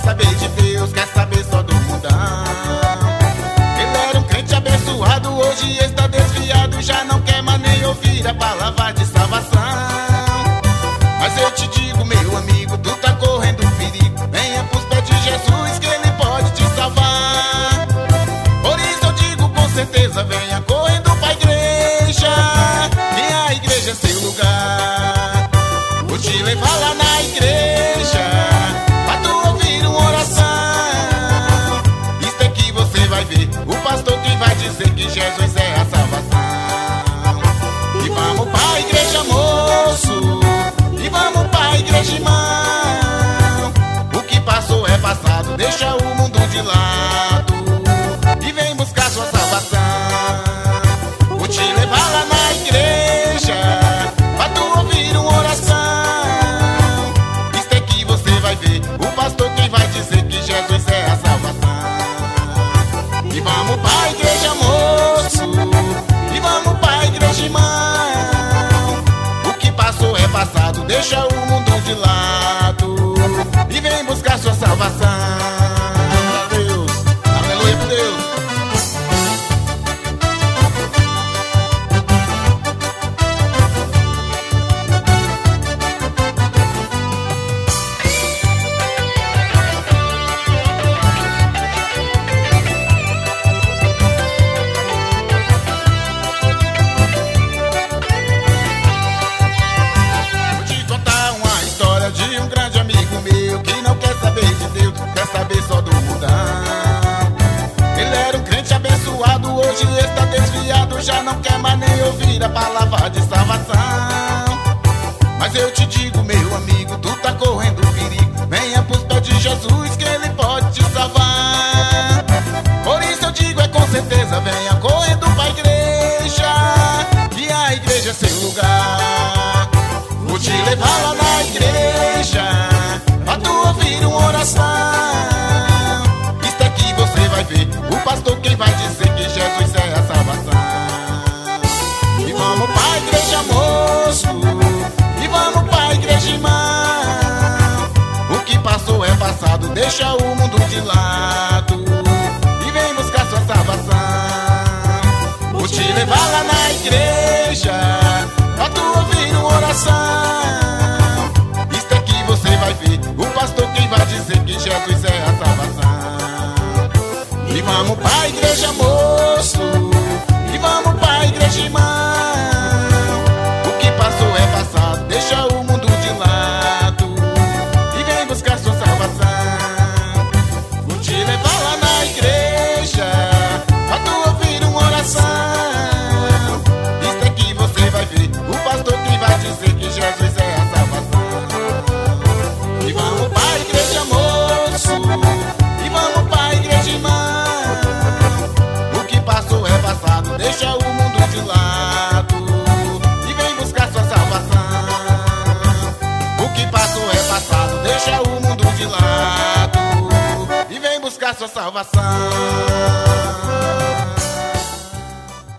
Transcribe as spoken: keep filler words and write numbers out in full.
saber de Deus, quer saber só do mundão. Ele era um crente abençoado, hoje está desviado, já não quer mais nem ouvir a palavra de salvação. Mas eu te digo, meu amigo, tu tá correndo perigo. Venha pros pés de Jesus que ele pode te salvar. Por isso eu digo com certeza, venha correndo pra igreja, que a igreja é seu lugar. Vou te levar lá na igreja pra tu ouvir uma oração. Isto é que você vai ver, o pastor que vai dizer que Jesus é a salvação. E vamos pra igreja, moço, e vamos pra igreja, irmão. O que passou é passado, deixa o mundo de lado e vem buscar sua salvação. Vou te levar lá na igreja pra tu ouvir uma oração. Isto é que você vai ver, o pastor quem vai dizer que Jesus é a salvação. E vamos pra igreja, moço, e vamos pra igreja, irmão. O que passou é passado, deixa o mundo de lado e vem buscar sua salvação. Deus, aleluia por Deus. De um grande amigo meu que não quer saber de Deus, quer saber só do mundão. Ele era um crente abençoado, hoje está desviado, já não quer mais nem ouvir a palavra de salvação. Mas eu te digo, meu amigo, tu tá correndo perigo. Venha pros pés de Jesus que ele pode te salvar. Por isso eu digo, é com certeza, venha correndo pra igreja, que a igreja é seu lugar. Vou te levar lá na igreja pra tu ouvir uma oração. Isto é que você vai ver, o pastor quem vai dizer que Jesus é a salvação. E vamos pra igreja, moço, e vamos pra igreja, irmão. O que passou é passado, deixa o mundo de lado e vem buscar sua salvação. Vou te levar lá na igreja pra tu ouvir uma oração. Isto é que você vai ver, o pastor quem vai dizer que Jesus é a salvação. E vamos pra igreja, moço, e vamos pra igreja, irmão. O que passou é passado, deixa o mundo de lado e vem buscar sua salvação. Vou te levar lá na igreja pra tu ouvir uma oração. Isto é que você vai ver, o pastor quem vai dizer que Jesus é a salvação. E vamos pra igreja, moço, e vamos pra igreja, irmão. O que passou é passado, deixa o mundo de lado e vem buscar sua salvação. O que passou é passado, deixa o mundo de lado e vem buscar sua salvação.